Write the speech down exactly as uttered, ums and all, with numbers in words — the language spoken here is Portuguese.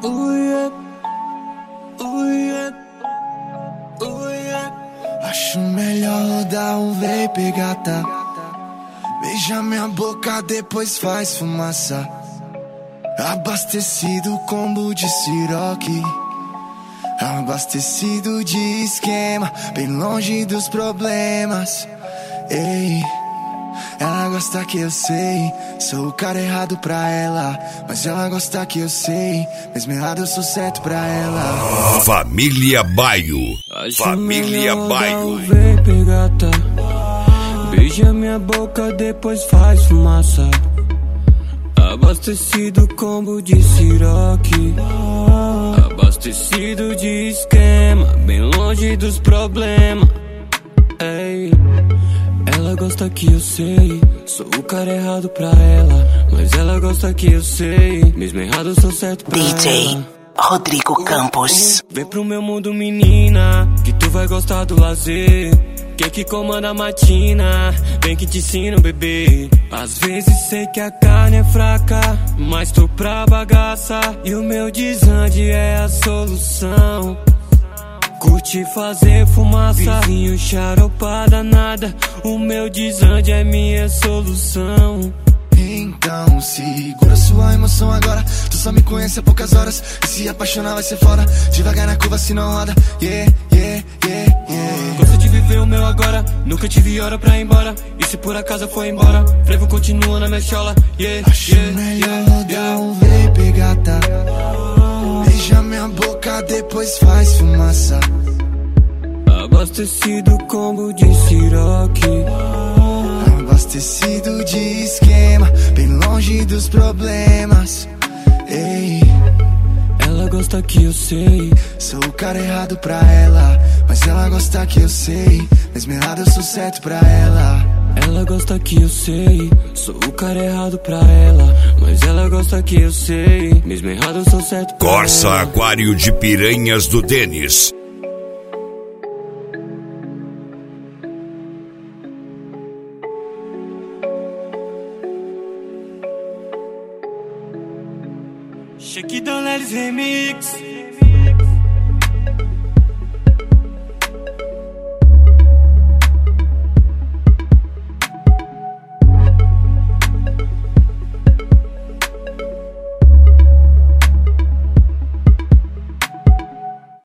Oh yeah, oh yeah, oh yeah. Acho melhor dar um vape, gata. Beija minha boca, depois faz fumaça. Abastecido combo de siroque, abastecido de esquema, bem longe dos problemas. Ei, ela gosta que eu sei, sou o cara errado pra ela. Mas ela gosta que eu sei, mesmo errado eu sou certo pra ela. Família Baio. Família Baio. Vape, gata. Beija minha boca, depois faz fumaça. Abastecido combo de siroque, abastecido de esquema, bem longe dos problemas. Ei, ela gosta que eu sei, sou o cara errado pra ela. Mas ela gosta que eu sei, mesmo errado eu sou certo pra ela. D J Rodrigo Campos. Vem pro meu mundo, menina, que tu vai gostar do lazer. Quem que comanda a matina, vem que te ensino, bebê. Às vezes sei que a carne é fraca, mas tô pra bagaça. E o meu desande é a solução. Curte fazer fumaça, vizinho charopada nada. O meu desande é minha solução. Então segura sua emoção agora. Tu só me conhece há poucas horas, e se apaixonar vai ser foda. Devagar na curva se não roda. Yeah, yeah, yeah, yeah. Gosto de viver o meu agora, nunca tive hora pra ir embora. E se por acaso foi embora, frevo continua na minha chola. Yeah, Acho yeah, melhor yeah, dar yeah. um vape, gata. Beija minha boca, depois faz fumaça. Abastecido combo de siroque, abastecido de esquema, bem longe dos problemas. Ei, ela gosta que eu sei, sou o cara errado pra ela. Mas ela gosta que eu sei, mesmo errado eu sou certo pra ela. Ela gosta que eu sei, sou o cara errado pra ela. Mas ela gosta que eu sei, mesmo errado eu sou certo pra Corsa ela. Aquário de Piranhas do Denis. Shake Down Lelis Remix.